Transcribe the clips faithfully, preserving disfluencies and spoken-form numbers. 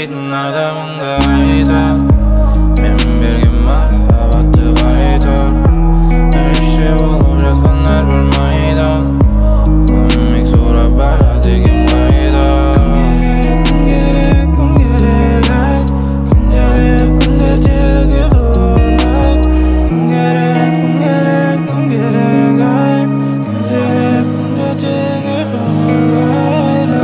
дейтін адамыңды айда. Мен берген махаббатты қайда. Неше болып жатқан әрбір майдан. Көмек сұрап барады екем қайда. Кім керек, кім керек, кім керек айт. Күнделік күнде тегі қорлайт. Кім керек, кім керек, кім керек айт. Күнделік күнде тегі қорлайт.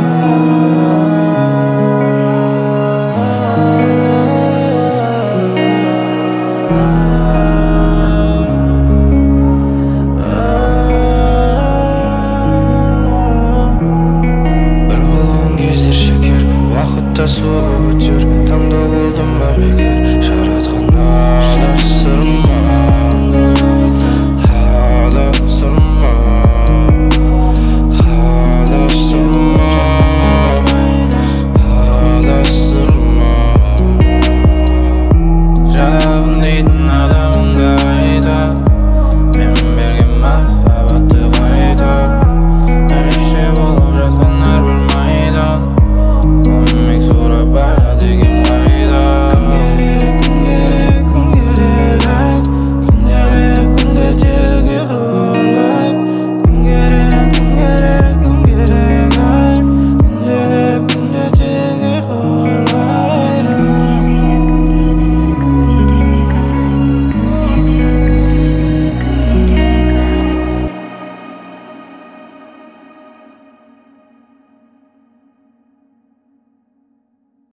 Бір болған кездер шекер, уақытта суы өтер. Таңда болдым ба бекер, жаратқан адам сырым